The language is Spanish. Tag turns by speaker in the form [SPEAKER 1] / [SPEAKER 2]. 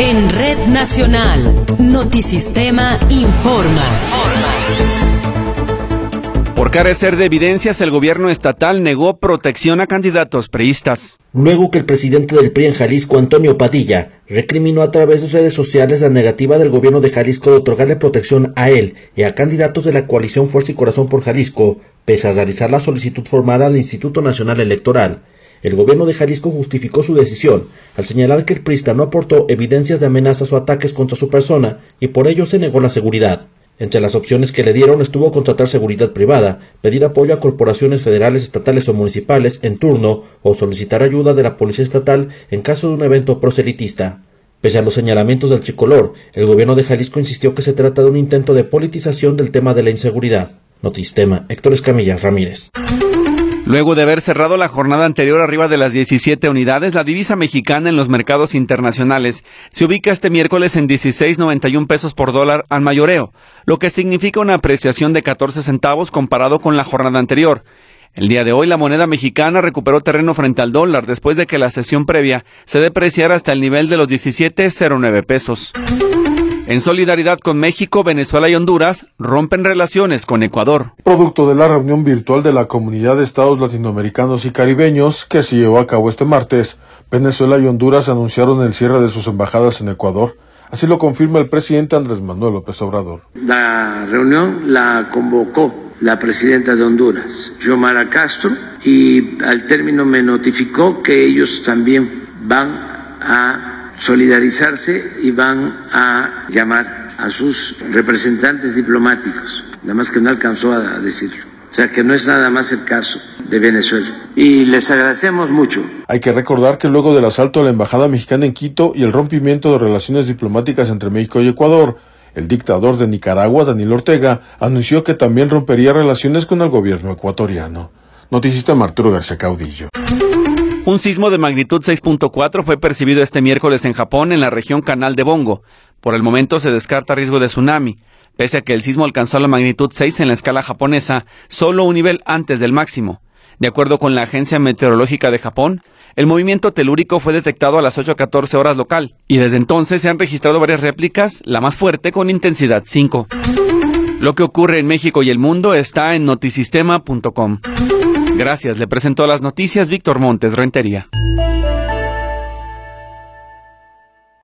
[SPEAKER 1] En Red Nacional, Notisistema informa.
[SPEAKER 2] Por carecer de evidencias, el gobierno estatal negó protección a candidatos priistas.
[SPEAKER 3] Luego que el presidente del PRI en Jalisco, Antonio Padilla, recriminó a través de redes sociales la negativa del gobierno de Jalisco de otorgarle protección a él y a candidatos de la coalición Fuerza y Corazón por Jalisco, pese a realizar la solicitud formal al Instituto Nacional Electoral. El gobierno de Jalisco justificó su decisión al señalar que el priista no aportó evidencias de amenazas o ataques contra su persona y por ello se negó la seguridad. Entre las opciones que le dieron estuvo contratar seguridad privada, pedir apoyo a corporaciones federales, estatales o municipales en turno o solicitar ayuda de la Policía Estatal en caso de un evento proselitista. Pese a los señalamientos del tricolor, el gobierno de Jalisco insistió que se trata de un intento de politización del tema de la inseguridad. Notisistema, Héctor Escamilla Ramírez.
[SPEAKER 2] Luego de haber cerrado la jornada anterior arriba de las 17 unidades, la divisa mexicana en los mercados internacionales se ubica este miércoles en 16.91 pesos por dólar al mayoreo, lo que significa una apreciación de 14 centavos comparado con la jornada anterior. El día de hoy la moneda mexicana recuperó terreno frente al dólar después de que la sesión previa se depreciara hasta el nivel de los 17.09 pesos. En solidaridad con México, Venezuela y Honduras rompen relaciones con Ecuador.
[SPEAKER 4] Producto de la reunión virtual de la Comunidad de Estados Latinoamericanos y Caribeños que se llevó a cabo este martes, Venezuela y Honduras anunciaron el cierre de sus embajadas en Ecuador. Así lo confirma el presidente Andrés Manuel López Obrador.
[SPEAKER 5] La reunión la convocó la presidenta de Honduras, Xiomara Castro, y al término me notificó que ellos también van a solidarizarse y van a llamar a sus representantes diplomáticos, nada más que no alcanzó a decirlo. O sea que no es nada más el caso de Venezuela. Y les agradecemos mucho.
[SPEAKER 4] Hay que recordar que luego del asalto a la embajada mexicana en Quito y el rompimiento de relaciones diplomáticas entre México y Ecuador, el dictador de Nicaragua, Daniel Ortega, anunció que también rompería relaciones con el gobierno ecuatoriano. Notisistema, Arturo García Caudillo.
[SPEAKER 2] Un sismo de magnitud 6.4 fue percibido este miércoles en Japón, en la región Canal de Bongo. Por el momento se descarta riesgo de tsunami. Pese a que el sismo alcanzó la magnitud 6 en la escala japonesa, solo un nivel antes del máximo. De acuerdo con la Agencia Meteorológica de Japón, el movimiento telúrico fue detectado a las 8:14 horas local, y desde entonces se han registrado varias réplicas, la más fuerte con intensidad 5. Lo que ocurre en México y el mundo está en notisistema.com. Gracias, le presentó las noticias Víctor Montes Rentería.